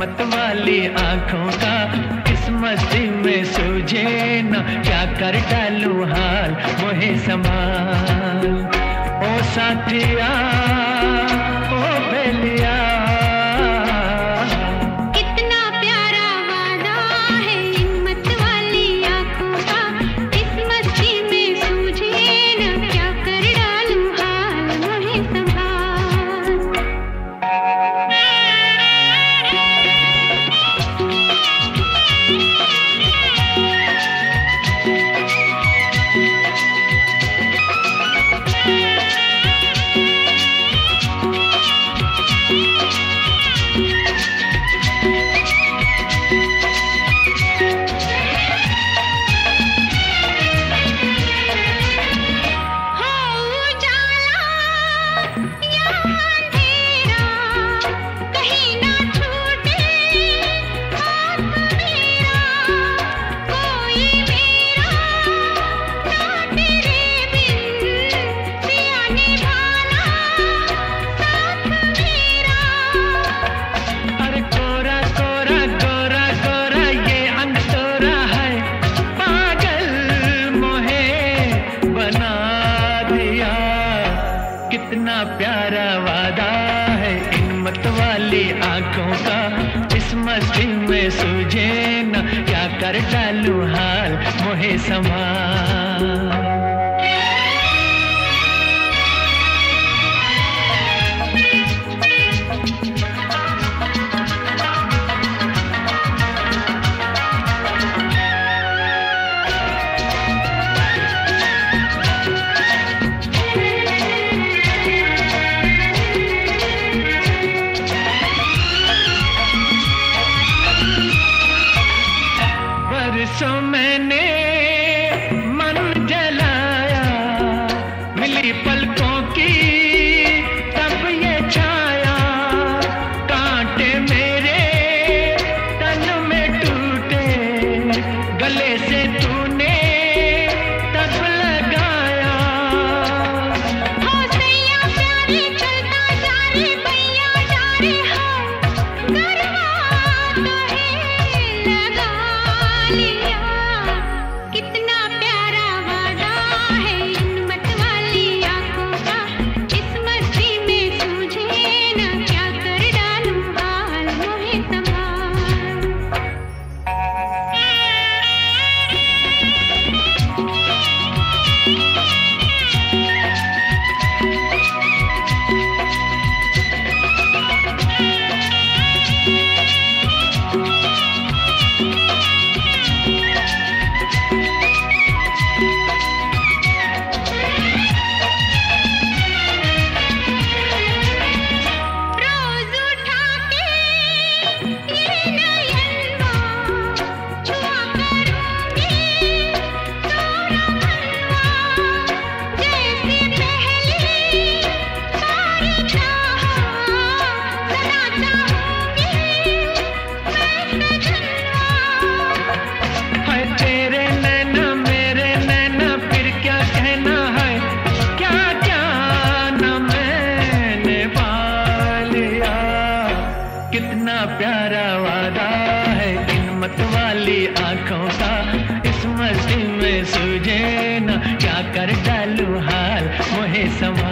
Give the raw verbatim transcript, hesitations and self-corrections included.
मत वाली आंखों का इस मस्ती में सूझे न, क्या कर डालूं हाल मोहे संभाल। ओ साथिया ओ बेलिया, कितना प्यारा वादा है इन मत वाली आंखों का, इस मस्ती में सूझे न, क्या कर डालूं हाल मोहे संभाल। कितना प्यारा वादा है इन मत वाली आंखों का, इस मस्ती में सूझे न, क्या कर डालूं हाल मोहे संभाल। सो मैंने मन जलाया, मिली पलकों की तब ये छाया, कांटे मेरे तन में टूटे, गले से तूने तब लगाया। हो सैया प्यारे चलता जा रे भैया जा रे, हो गरबा तो है लगा लिया। कितना प्यारा वादा है इन मत वाली आंखों का, इस मस्ती में सूझे न, क्या कर डालूं हाल मोहे संभाल। कितना प्यारा वादा है इन मत वाली आंखों का, इस मस्ती में सूझे न, क्या कर डालूं हाल मोहे संभाल।